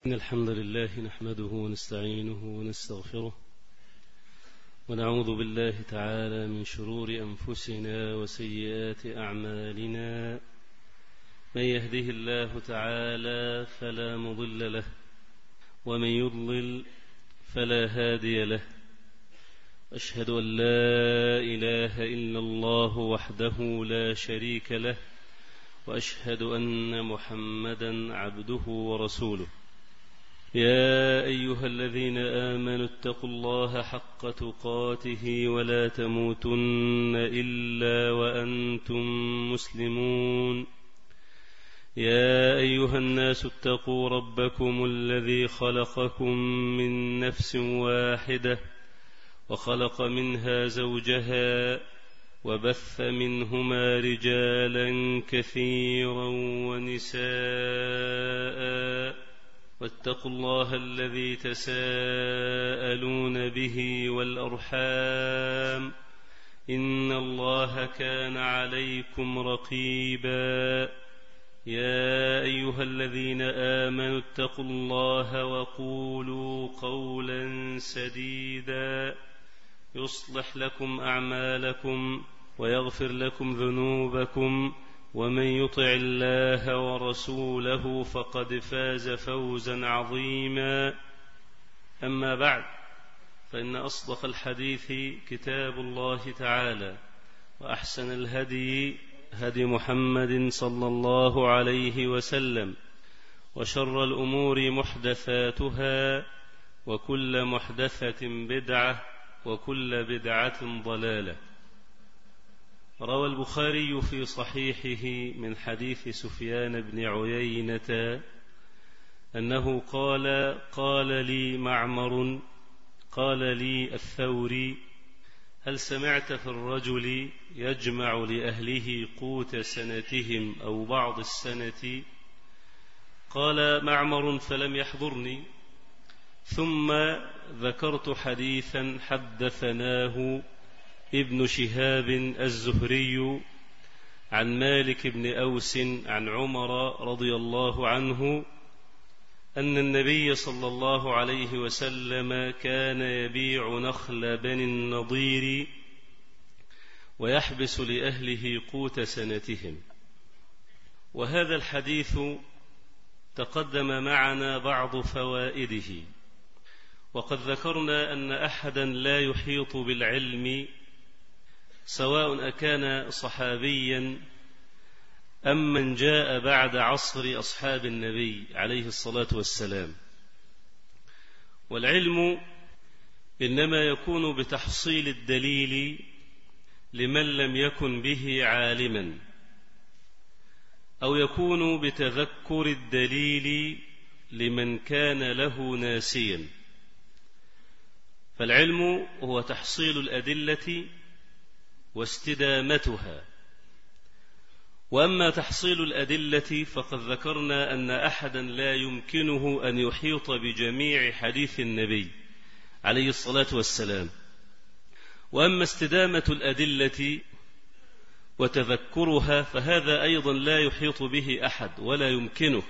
إن الحمد لله نحمده ونستعينه ونستغفره ونعوذ بالله تعالى من شرور أنفسنا وسيئات أعمالنا. من يهده الله تعالى فلا مضل له ومن يضلل فلا هادي له. أشهد أن لا إله إلا الله وحده لا شريك له وأشهد أن محمدا عبده ورسوله. يا أيها الذين آمنوا اتقوا الله حق تقاته ولا تموتن إلا وأنتم مسلمون. يا أيها الناس اتقوا ربكم الذي خلقكم من نفس واحدة وخلق منها زوجها وبث منهما رجالا كثيرا ونساء واتقوا الله الذي تساءلون به والأرحام إن الله كان عليكم رقيبا. يا أيها الذين آمنوا اتقوا الله وقولوا قولا سديدا يصلح لكم أعمالكم ويغفر لكم ذنوبكم ومن يطع الله ورسوله فقد فاز فوزا عظيما. أما بعد، فإن أصدق الحديث كتاب الله تعالى وأحسن الهدي هدي محمد صلى الله عليه وسلم وشر الأمور محدثاتها وكل محدثة بدعة وكل بدعة ضلالة. روى البخاري في صحيحه من حديث سفيان بن عيينة أنه قال لي معمر قال لي الثوري: هل سمعت في الرجل يجمع لأهله قوت سنتهم أو بعض السنة؟ قال معمر: فلم يحضرني. ثم ذكرت حديثا حدثناه ابن شهاب الزهري عن مالك بن أوس عن عمر رضي الله عنه أن النبي صلى الله عليه وسلم كان يبيع نخل بني النضير ويحبس لأهله قوت سنتهم. وهذا الحديث تقدم معنا بعض فوائده، وقد ذكرنا أن أحدا لا يحيط بالعلم سواء أكان صحابيا أم من جاء بعد عصر أصحاب النبي عليه الصلاة والسلام. والعلم إنما يكون بتحصيل الدليل لمن لم يكن به عالما، أو يكون بتذكر الدليل لمن كان له ناسيا. فالعلم هو تحصيل الأدلة واستدامتها. وأما تحصيل الأدلة فقد ذكرنا أن أحدا لا يمكنه أن يحيط بجميع حديث النبي عليه الصلاة والسلام. وأما استدامة الأدلة وتذكرها فهذا أيضا لا يحيط به أحد ولا يمكنه.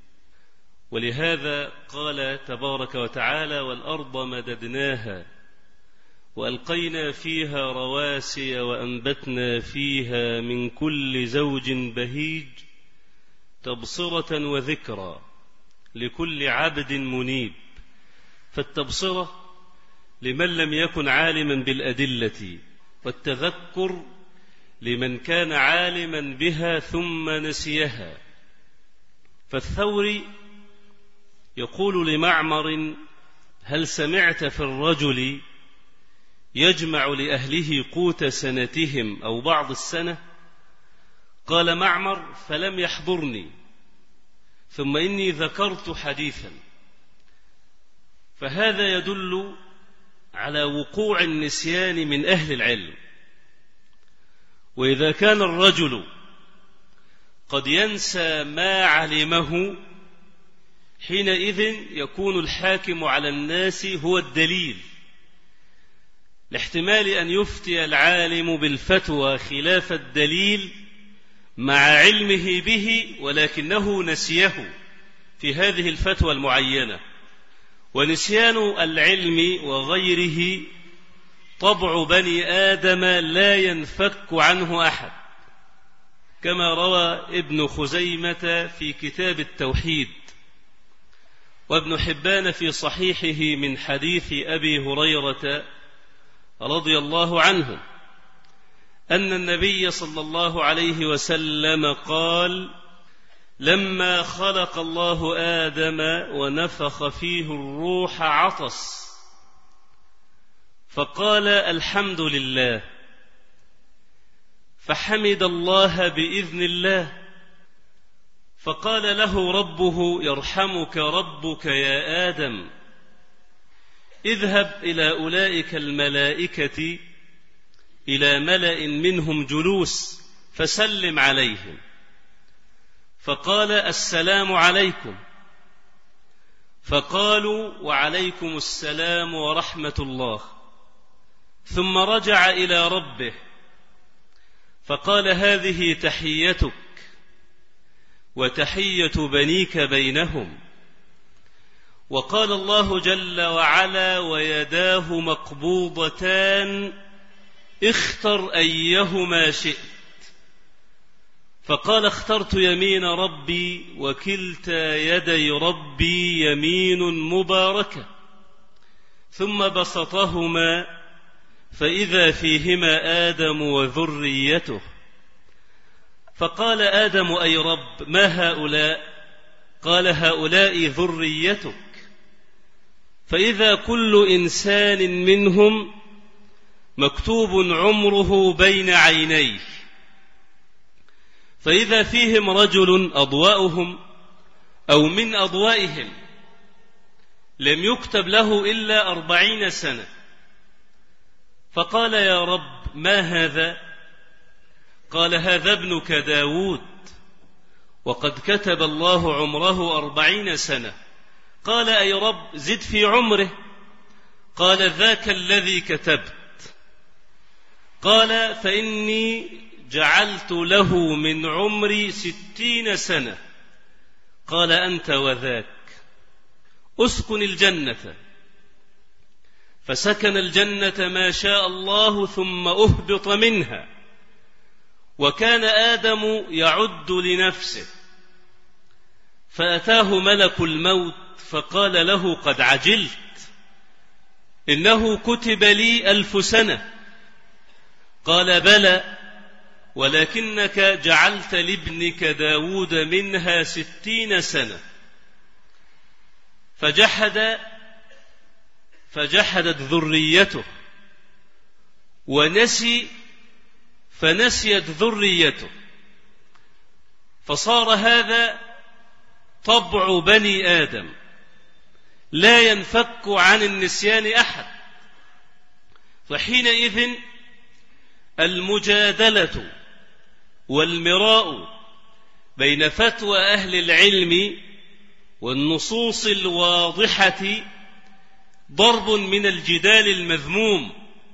ولهذا قال تبارك وتعالى: والأرض مددناها وألقينا فيها رواسي وأنبتنا فيها من كل زوج بهيج تبصرة وذكرى لكل عبد منيب. فالتبصرة لمن لم يكن عالما بالأدلة، والتذكر لمن كان عالما بها ثم نسيها. فالثوري يقول لمعمر: هل سمعت في الرجل يجمع لأهله قوت سنتهم أو بعض السنة؟ قال معمر: فلم يحضرني. ثم إني ذكرت حديثا. فهذا يدل على وقوع النسيان من أهل العلم. وإذا كان الرجل قد ينسى ما علمه حينئذ يكون الحاكم على الناس هو الدليل، لاحتمال أن يفتي العالم بالفتوى خلاف الدليل مع علمه به ولكنه نسيه، في هذه الفتوى المعينة. ونسيان العلم وغيره طبع بني آدم لا ينفك عنه أحد، كما روى ابن خزيمة في كتاب التوحيد، وابن حبان في صحيحه من حديث أبي هريرة رضي الله عنه أن النبي صلى الله عليه وسلم قال: لما خلق الله آدم ونفخ فيه الروح عطس، فقال: الحمد لله، فحمد الله بإذن الله، فقال له ربه: يرحمك ربك يا آدم، اذهب إلى أولئك الملائكة إلى ملأ منهم جلوس فسلم عليهم. فقال: السلام عليكم. فقالوا: وعليكم السلام ورحمة الله. ثم رجع إلى ربه فقال: هذه تحيتك وتحية بنيك بينهم. وقال الله جل وعلا: ويداه مقبوضتان اختر أيهما شئت. فقال: اخترت يمين ربي، وكلتا يدي ربي يمين مباركة. ثم بسطهما فإذا فيهما آدم وذريته. فقال آدم: أي رب، ما هؤلاء؟ قال: هؤلاء ذريتك. فإذا كل إنسان منهم مكتوب عمره بين عينيه، فإذا فيهم رجل أضواؤهم أو من أضوائهم لم يكتب له إلا 40 سنة. فقال: يا رب، ما هذا؟ قال: هذا ابنك داود، وقد كتب الله عمره 40 سنة. قال: أي رب، زد في عمره. قال: ذاك الذي كتبت. قال: فإني جعلت له من عمري 60 سنة. قال: أنت وذاك، أسكن الجنة. فسكن الجنة ما شاء الله، ثم أهبط منها. وكان آدم يعد لنفسه، فأتاه ملك الموت فقال له: قد عجلت، إنه كتب لي 1000 سنة. قال: بلى، ولكنك جعلت لابنك داود منها 60 سنة. فجحدت ذريته فنسيت ذريته. فصار هذا طبع بني آدم لا ينفك عن النسيان أحد. فحينئذ المجادلة والمراء بين فتوى أهل العلم والنصوص الواضحة ضرب من الجدال المذموم.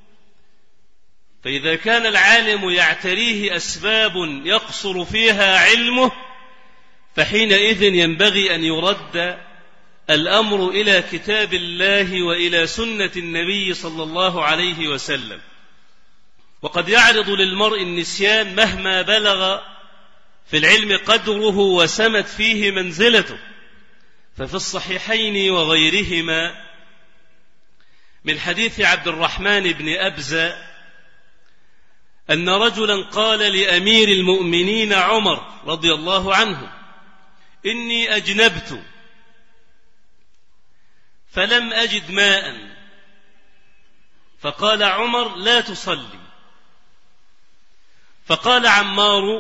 فإذا كان العالم يعتريه أسباب يقصر فيها علمه، فحينئذ ينبغي أن يرد الأمر إلى كتاب الله وإلى سنة النبي صلى الله عليه وسلم. وقد يعرض للمرء النسيان مهما بلغ في العلم قدره وسمت فيه منزلته. ففي الصحيحين وغيرهما من حديث عبد الرحمن بن أبزة أن رجلا قال لأمير المؤمنين عمر رضي الله عنه: إني أجنبت فلم أجد ماء. فقال عمر: لا تصلي. فقال عمار: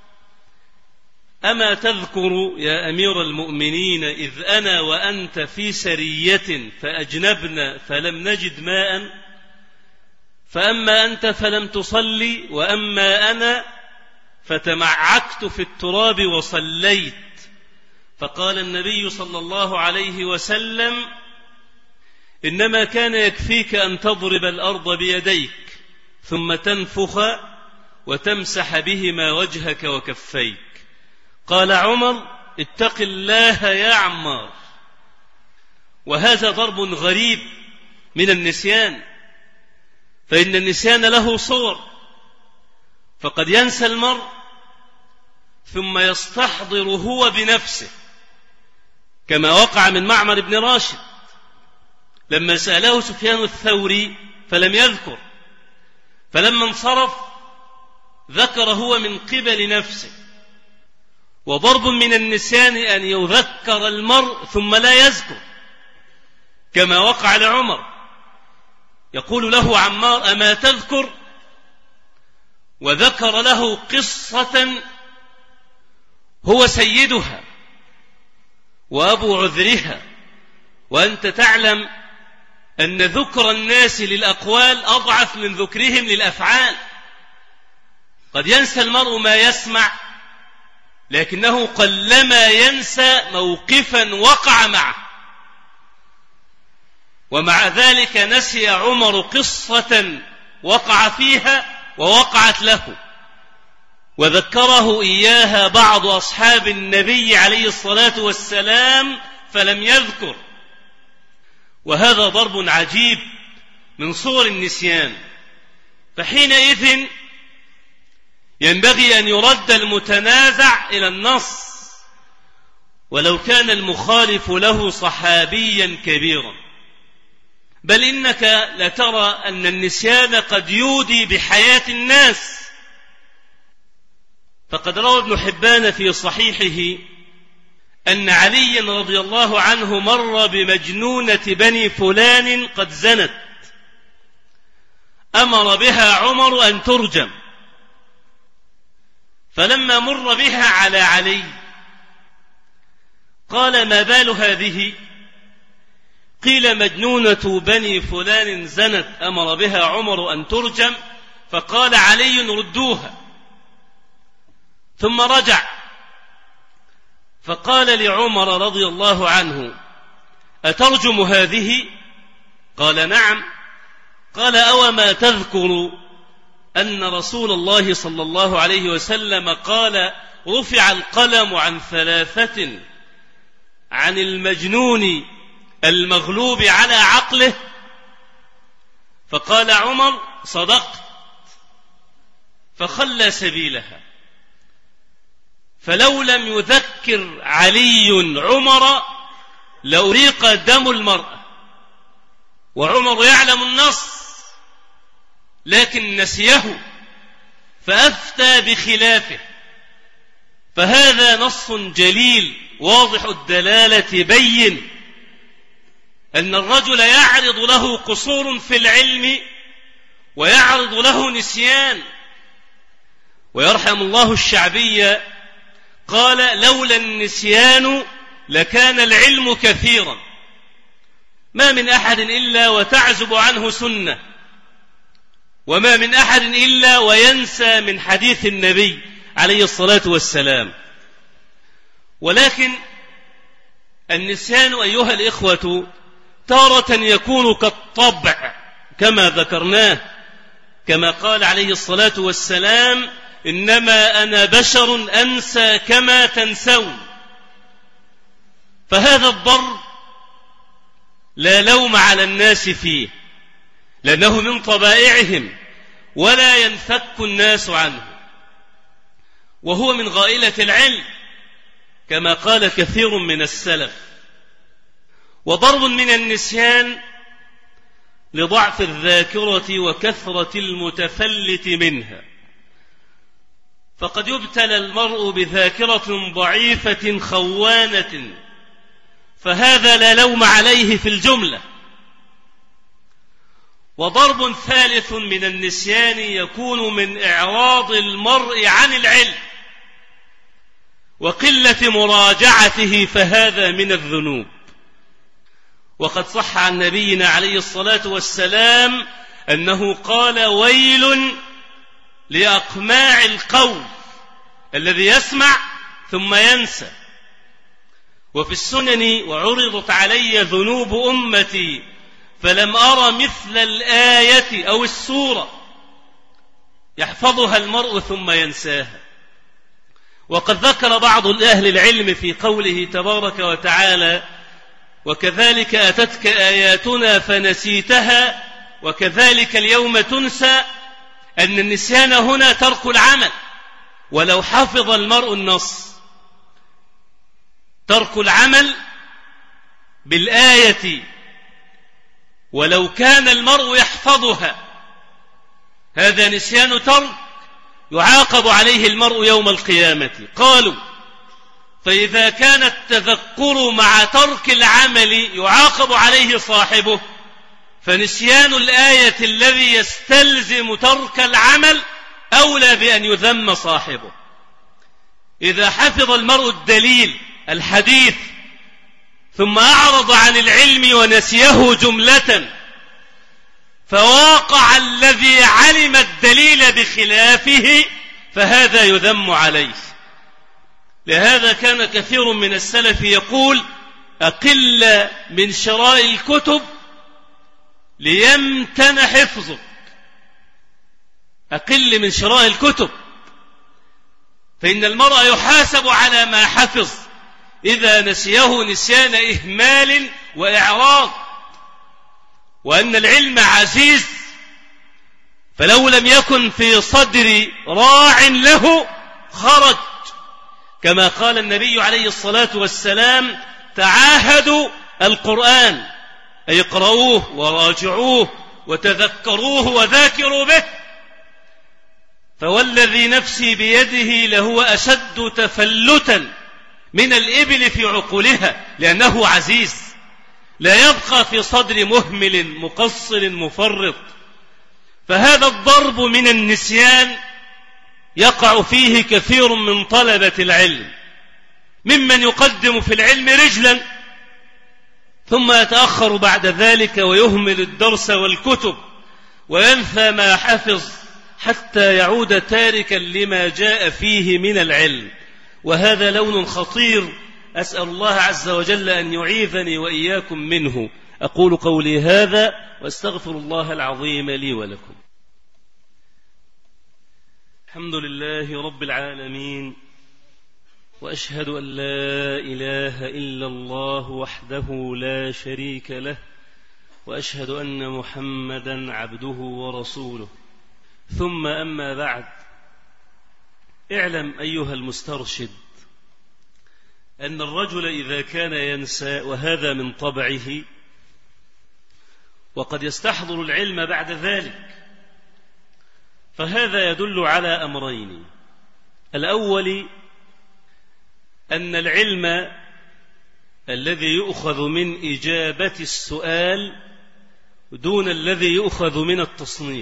أما تذكر يا أمير المؤمنين إذ أنا وأنت في سرية فأجنبنا فلم نجد ماء؟ فأما أنت فلم تصلي، وأما أنا فتمعكت في التراب وصليت. فقال النبي صلى الله عليه وسلم: إنما كان يكفيك أن تضرب الأرض بيديك ثم تنفخ وتمسح بهما وجهك وكفيك. قال عمر: اتق الله يا عمار. وهذا ضرب غريب من النسيان، فإن النسيان له صور، فقد ينسى المرء ثم يستحضر هو بنفسه، كما وقع من معمر بن راشد لما سأله سفيان الثوري فلم يذكر، فلما انصرف ذكر هو من قبل نفسه. وضرب من النسيان أن يذكر المرء ثم لا يذكر، كما وقع لعمر، يقول له عمار أما تذكر، وذكر له قصة هو سيدها وأبو عذرها، وأنت تعلم أن ذكر الناس للأقوال أضعف من ذكرهم للأفعال. قد ينسى المرء ما يسمع، لكنه قلما ينسى موقفا وقع معه. ومع ذلك نسي عمر قصة وقع فيها ووقعت له، وذكره إياها بعض أصحاب النبي عليه الصلاة والسلام فلم يذكر. وهذا ضرب عجيب من صور النسيان. فحينئذ ينبغي أن يرد المتنازع إلى النص، ولو كان المخالف له صحابيا كبيرا. بل إنك لترى أن النسيان قد يودي بحياة الناس. فقد روى ابن حبان في صحيحه أن علي رضي الله عنه مر بمجنونة بني فلان قد زنت، أمر بها عمر أن ترجم، فلما مر بها على علي قال ما بال هذه؟ قيل مجنونة بني فلان زنت أمر بها عمر أن ترجم، فقال علي ردوها. ثم رجع فقال لعمر رضي الله عنه أترجم هذه؟ قال نعم. قال أوما تذكر أن رسول الله صلى الله عليه وسلم قال رفع القلم عن ثلاثة، عن المجنون المغلوب على عقله؟ فقال عمر صدقت، فخلى سبيلها. فلو لم يذكر علي عمر لأريق دم المرأة، وعمر يعلم النص لكن نسيه فأفتى بخلافه. فهذا نص جليل واضح الدلالة بين أن الرجل يعرض له قصور في العلم ويعرض له نسيان. ويرحم الله الشعبية قال لولا النسيان لكان العلم كثيرا. ما من أحد إلا وتعزب عنه سنة، وما من أحد إلا وينسى من حديث النبي عليه الصلاة والسلام. ولكن النسيان أيها الإخوة تارة يكون كالطبع كما ذكرناه، كما قال عليه الصلاة والسلام إنما أنا بشر أنسى كما تنسون. فهذا الضرب لا لوم على الناس فيه، لأنه من طبائعهم ولا ينفك الناس عنه، وهو من غائلة العلم كما قال كثير من السلف. وضرب من النسيان لضعف الذاكرة وكثرة المتفلت منها. فقد يبتلى المرء بذاكرة ضعيفة خوانة، فهذا لا لوم عليه في الجملة. وضرب ثالث من النسيان يكون من إعراض المرء عن العلم وقلة مراجعته، فهذا من الذنوب. وقد صح عن نبينا عليه الصلاة والسلام أنه قال ويل لأقماع القول الذي يسمع ثم ينسى. وفي السنن وعرضت علي ذنوب أمتي فلم أرى مثل الآية أو السورة يحفظها المرء ثم ينساها. وقد ذكر بعض أهل العلم في قوله تبارك وتعالى وكذلك أتتك آياتنا فنسيتها وكذلك اليوم تنسى أن النسيان هنا ترك العمل. ولو حفظ المرء النص ترك العمل بالآية ولو كان المرء يحفظها هذا نسيان ترك يعاقب عليه المرء يوم القيامة. قالوا فإذا كان التذكر مع ترك العمل يعاقب عليه صاحبه فنسيان الآية الذي يستلزم ترك العمل أولى بأن يذم صاحبه. إذا حفظ المرء الدليل الحديث ثم أعرض عن العلم ونسيه جملة فواقع الذي علم الدليل بخلافه فهذا يذم عليه. لهذا كان كثير من السلف يقول أقل من شراء الكتب ليمتن حفظك. أقل من شراء الكتب فإن المرء يحاسب على ما حفظ إذا نسيه نسيان إهمال وإعراض، وأن العلم عزيز فلو لم يكن في صدر راع له خرج، كما قال النبي عليه الصلاة والسلام تعاهدوا القرآن أي اقرؤوه وراجعوه وتذكروه وذاكروا به، فوالذي نفسي بيده لهو أشد تفلتا من الإبل في عقولها لأنه عزيز لا يبقى في صدر مهمل مقصر مفرط. فهذا الضرب من النسيان يقع فيه كثير من طلبة العلم ممن يقدم في العلم رجلا ثم يتأخر بعد ذلك ويهمل الدرس والكتب وينسى ما حفظ حتى يعود تاركا لما جاء فيه من العلم، وهذا لون خطير أسأل الله عز وجل أن يعيذني وإياكم منه. أقول قولي هذا واستغفر الله العظيم لي ولكم. الحمد لله رب العالمين، وأشهد أن لا إله إلا الله وحده لا شريك له، وأشهد أن محمدا عبده ورسوله. ثم أما بعد، اعلم أيها المسترشد أن الرجل إذا كان ينسى وهذا من طبعه وقد يستحضر العلم بعد ذلك فهذا يدل على أمرين. الأول أن العلم الذي يؤخذ من إجابة السؤال دون الذي يؤخذ من التصنيف،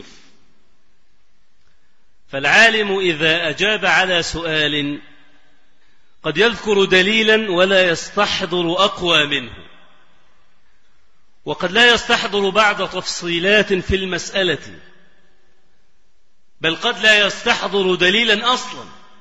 فالعالم إذا أجاب على سؤال قد يذكر دليلا ولا يستحضر أقوى منه، وقد لا يستحضر بعض تفصيلات في المسألة، بل قد لا يستحضر دليلا أصلا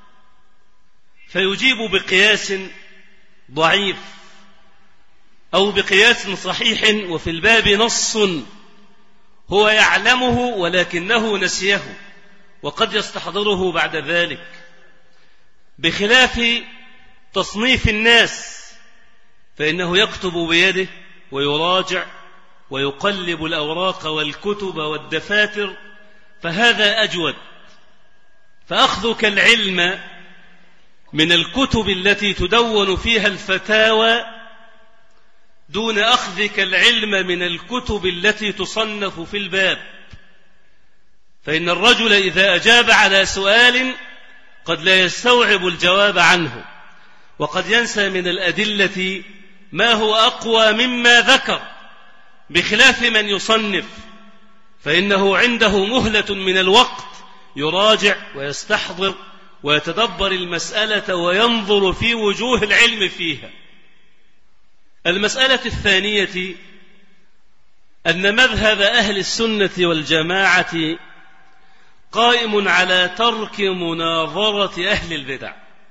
فيجيب بقياس ضعيف أو بقياس صحيح وفي الباب نص هو يعلمه ولكنه نسيه وقد يستحضره بعد ذلك، بخلاف تصنيف الناس فإنه يكتب بيده ويراجع ويقلب الأوراق والكتب والدفاتر، فهذا أجود. فأخذك العلم من الكتب التي تدون فيها الفتاوى دون أخذك العلم من الكتب التي تصنف في الباب، فإن الرجل إذا أجاب على سؤال قد لا يستوعب الجواب عنه، وقد ينسى من الأدلة ما هو أقوى مما ذكر، بخلاف من يصنف فإنه عنده مهلة من الوقت يراجع ويستحضر ويتدبر المسألة وينظر في وجوه العلم فيها. المسألة الثانية أن مذهب أهل السنة والجماعة قائم على ترك مناظرة أهل البدع،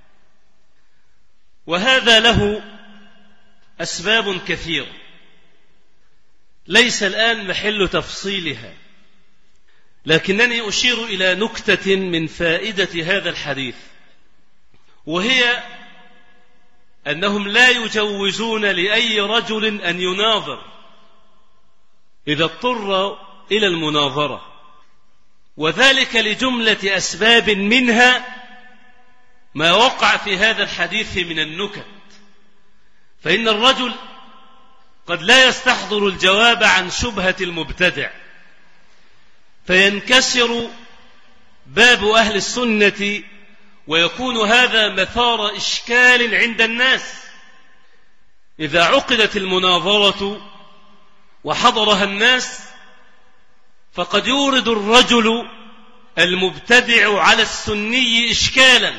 وهذا له أسباب كثيرة ليس الآن محل تفصيلها، لكنني أشير إلى نكتة من فائدة هذا الحديث، وهي أنهم لا يجوزون لأي رجل أن يناظر إذا اضطر إلى المناظرة، وذلك لجملة أسباب، منها ما وقع في هذا الحديث من النكت. فإن الرجل قد لا يستحضر الجواب عن شبهة المبتدع، فينكسر باب أهل السنة، ويكون هذا مثار إشكال عند الناس. إذا عقدت المناظرة وحضرها الناس، فقد يورد الرجل المبتدع على السني إشكالا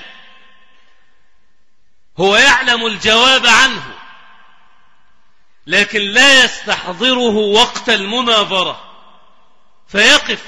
هو يعلم الجواب عنه، لكن لا يستحضره وقت المناظرة، فيقف.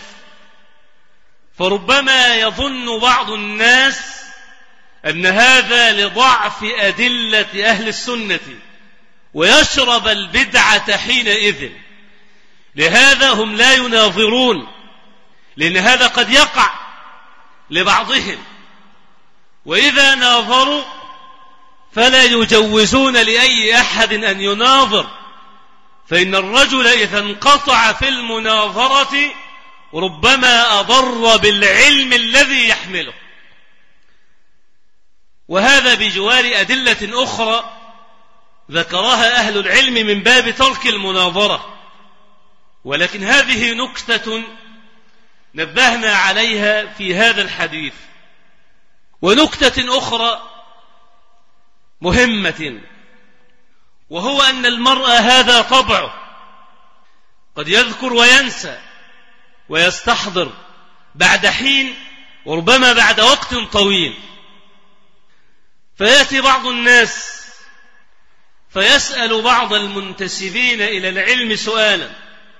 فربما يظن بعض الناس أن هذا لضعف أدلة أهل السنة، ويشرب البدعة حينئذ. لهذا هم لا يناظرون، لأن هذا قد يقع لبعضهم، وإذا ناظروا فلا يجوزون لأي أحد أن يناظر، فإن الرجل إذا انقطع في المناظرة ربما أضر بالعلم الذي يحمله. وهذا بجوار أدلة أخرى ذكرها أهل العلم من باب ترك المناظرة، ولكن هذه نكتة نبهنا عليها في هذا الحديث. ونكتة أخرى مهمة، وهو أن المرء هذا طبعه، قد يذكر وينسى ويستحضر بعد حين، وربما بعد وقت طويل. فيأتي بعض الناس فيسأل بعض المنتسبين إلى العلم سؤالا،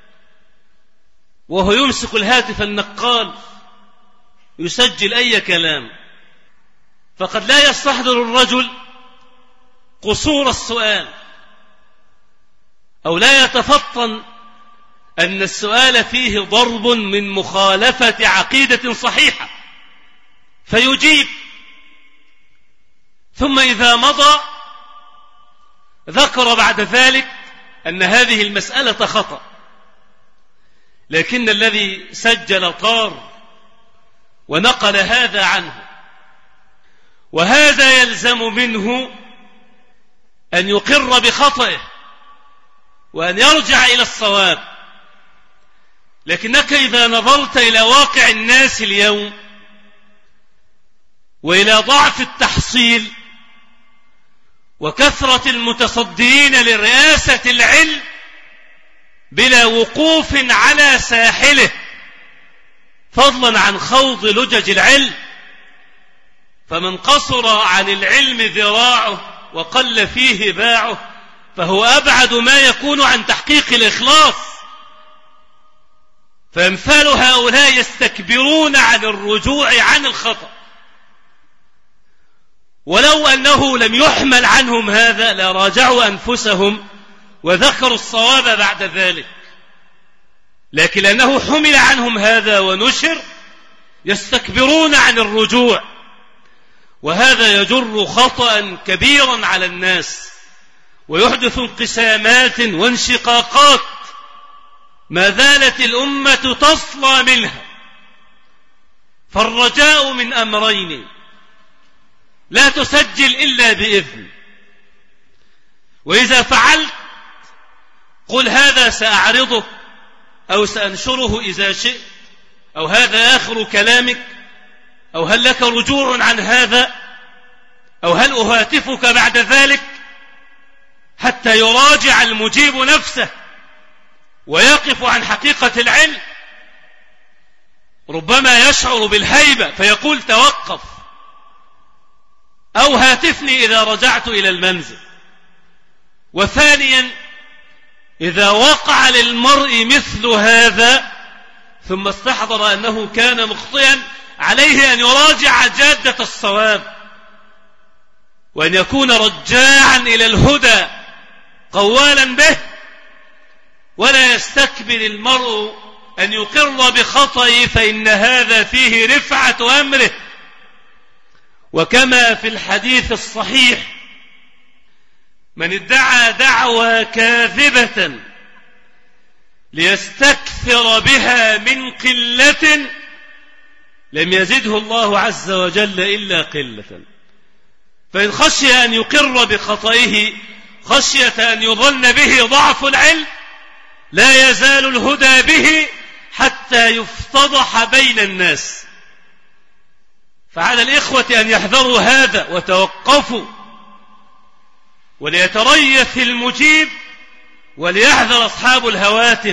وهو يمسك الهاتف النقال يسجل أي كلام، فقد لا يستحضر الرجل قصور السؤال، أو لا يتفطن أن السؤال فيه ضرب من مخالفة عقيدة صحيحة، فيجيب. ثم إذا مضى ذكر بعد ذلك أن هذه المسألة خطأ، لكن الذي سجل طار ونقل هذا عنه، وهذا يلزم منه أن يقر بخطئه وأن يرجع إلى الصواب. لكنك إذا نظرت إلى واقع الناس اليوم وإلى ضعف التحصيل وكثرة المتصدين لرئاسة العلم بلا وقوف على ساحله، فضلا عن خوض لجج العلم، فمن قصر عن العلم ذراعه وقل فيه باعه فهو أبعد ما يكون عن تحقيق الإخلاص. فأمثال هؤلاء يستكبرون عن الرجوع عن الخطأ، ولو أنه لم يحمل عنهم هذا لراجعوا أنفسهم وذكروا الصواب بعد ذلك، لكن لأنه حمل عنهم هذا ونشر يستكبرون عن الرجوع، وهذا يجر خطأ كبيرا على الناس ويحدث انقسامات وانشقاقات ما زالت الأمة تصلى منها. فالرجاء من أمرين: لا تسجل إلا بإذن، وإذا فعلت قل هذا سأعرضه أو سأنشره إذا شئت، أو هذا آخر كلامك، أو هل لك رجوع عن هذا، أو هل أهاتفك بعد ذلك، حتى يراجع المجيب نفسه ويقف عن حقيقة العلم. ربما يشعر بالهيبة فيقول توقف، أو هاتفني إذا رجعت إلى المنزل. وثانيا، إذا وقع للمرء مثل هذا ثم استحضر أنه كان مخطئا، عليه أن يراجع جادة الصواب، وأن يكون رجاعا إلى الهدى قوالا به، ولا يستكبر المرء أن يقر بخطئه، فإن هذا فيه رفعة أمره وكما في الحديث الصحيح: من ادعى دعوى كاذبة ليستكثر بها من قلة لم يزده الله عز وجل إلا قلة. فإن خشي أن يقر بخطئه خشية أن يظن به ضعف العلم لا يزال الهدى به حتى يفتضح بين الناس. فعلى الإخوة أن يحذروا هذا وتوقفوا، وليتريث المجيب وليحذر أصحاب الهواتف،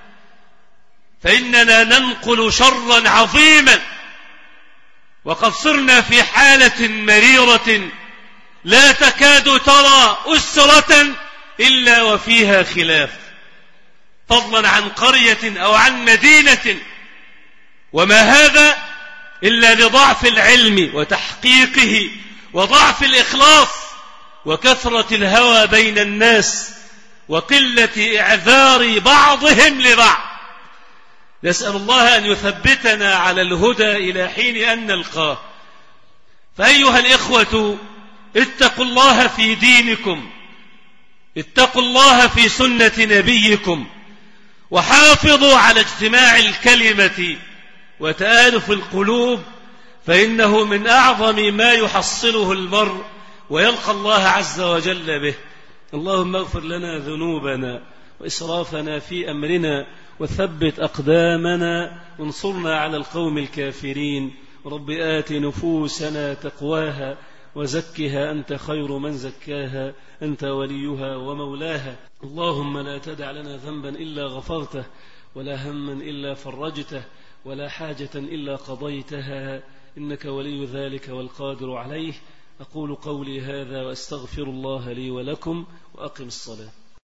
فإننا ننقل شرا عظيما، وقد صرنا في حالة مريرة لا تكاد ترى أسرة إلا وفيها خلاف، فضلا عن قرية أو عن مدينة، وما هذا إلا لضعف العلم وتحقيقه وضعف الإخلاص وكثرة الهوى بين الناس وقلة إعذار بعضهم لبعض. نسأل الله أن يثبتنا على الهدى إلى حين أن نلقاه. فأيها الإخوة، اتقوا الله في دينكم، اتقوا الله في سنة نبيكم، وحافظوا على اجتماع الكلمة وتآلف القلوب، فإنه من أعظم ما يحصله المرء ويلقى الله عز وجل به. اللهم اغفر لنا ذنوبنا وإسرافنا في أمرنا وثبت أقدامنا وانصرنا على القوم الكافرين. رب آت نفوسنا تقواها وزكها أنت خير من زكاها، أنت وليها ومولاها. اللهم لا تدع لنا ذنبا إلا غفرته، ولا هما إلا فرجته، ولا حاجة إلا قضيتها، إنك ولي ذلك والقادر عليه. أقول قولي هذا وأستغفر الله لي ولكم، وأقم الصلاة.